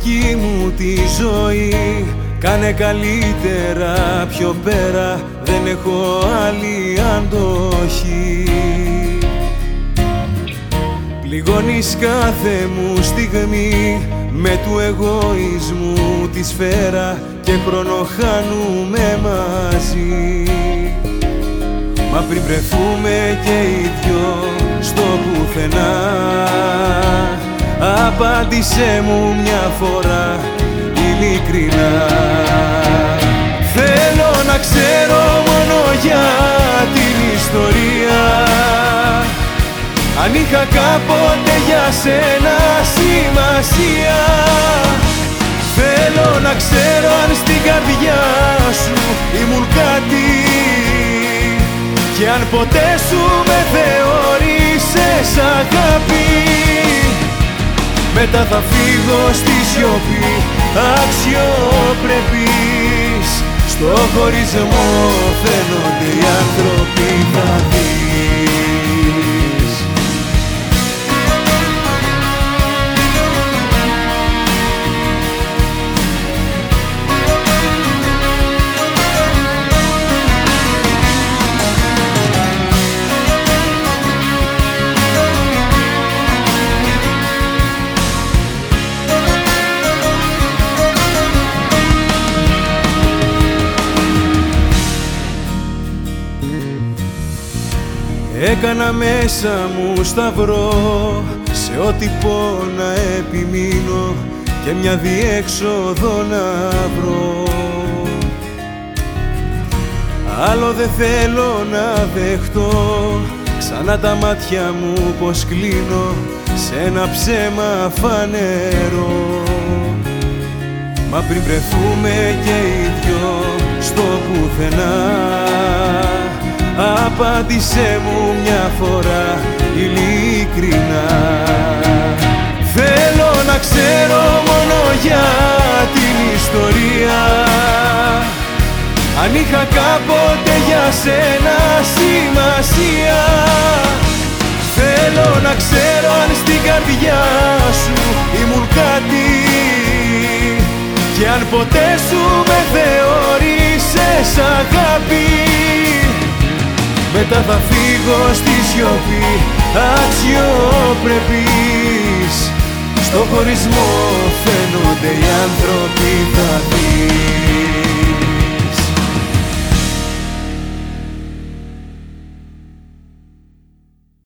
δική μου τη ζωή. Κάνε καλύτερα πιο πέρα, δεν έχω άλλη αντοχή. Πληγώνεις κάθε μου στιγμή με του εγωισμού τη σφαίρα και χρόνο χάνουμε μαζί. Μα πριν βρεθούμε και οι δυο στο πουθενά, απάντησέ μου μια φορά ειλικρινά. Θέλω να ξέρω μόνο για την ιστορία, αν είχα κάποτε για σένα σημασία. Θέλω να ξέρω αν στην καρδιά σου ήμουν κάτι και αν ποτέ σου με θεώρησες αγάπη. Μετά θα φύγω στη σιωπή αξιοπρεπής, στο χωρισμό φαίνονται οι άνθρωποι, θα δεις. Έκανα μέσα μου σταυρό, σε ό,τι πω να επιμείνω και μια διέξοδο να βρω. Άλλο δεν θέλω να δεχτώ, ξανά τα μάτια μου πως κλείνω σε ένα ψέμα φανερό. Μα πριν βρεθούμε και οι δυο στο πουθενά, απάντησέ μου μια φορά ειλικρινά. Θέλω να ξέρω μόνο για την ιστορία, αν είχα κάποτε για σένα σημασία. Θέλω να ξέρω αν στην καρδιά σου ήμουν κάτι και αν ποτέ σου με θεώρησες αγάπη. Μετά θα φύγω στη σιωπή αξιοπρεπής, στο χωρισμό φαίνονται οι άνθρωποι, θα δεις.